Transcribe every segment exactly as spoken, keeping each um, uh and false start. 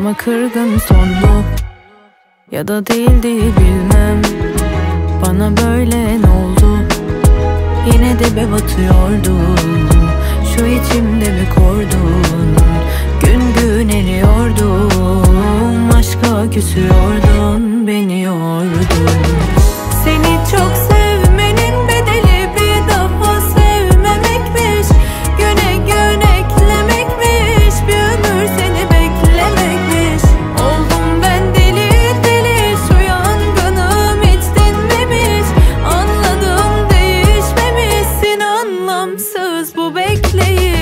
Ama kırgın sonlu ya da değildi bilmem. Bana böyle ne oldu? Yine de be batıyordum. Şu içimde bir kordun. Gün gün eriyordum. Aşka küsüyordun, beni yordun. Seni çok sevmenin bedeli bir daha sevmemekmiş. Güne gün eklemekmiş. Bir ömür seni beklemekmiş. Oldum ben deli deli, şu yangınım hiç dinmemiş. Anladım değişmemişsin, anlamsız bu bekleyiş.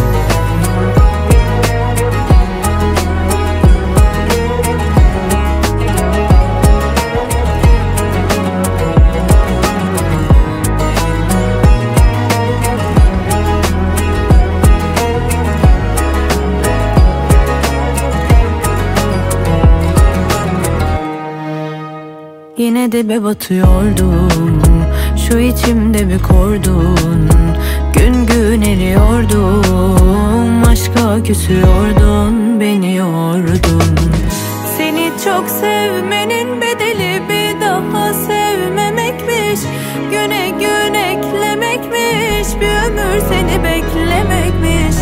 Yine de be batıyordum. Şu içimde bir kordun. Gün gün eriyordum. Aşka küsüyordun, beni yordun. Seni çok sevmenin bedeli bir daha sevmemekmiş. Güne gün eklemekmiş. Bir ömür seni beklemekmiş.